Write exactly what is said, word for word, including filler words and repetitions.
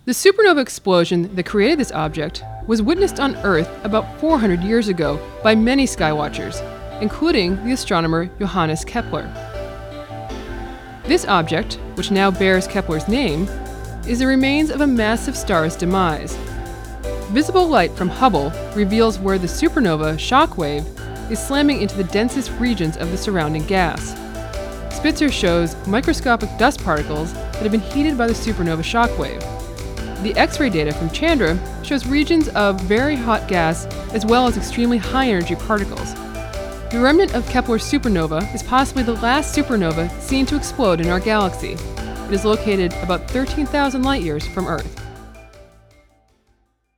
The supernova explosion that created this object was witnessed on Earth about four hundred years ago by many skywatchers, including the astronomer Johannes Kepler. This object, which now bears Kepler's name, is the remains of a massive star's demise. Visible light from Hubble reveals where the supernova shock wave is slamming into the densest regions of the surrounding gas. Spitzer shows microscopic dust particles that have been heated by the supernova shock wave. The X-ray data from Chandra shows regions of very hot gas as well as extremely high-energy particles. The remnant of Kepler's supernova is possibly the last supernova seen to explode in our galaxy. It is located about thirteen thousand light-years from Earth.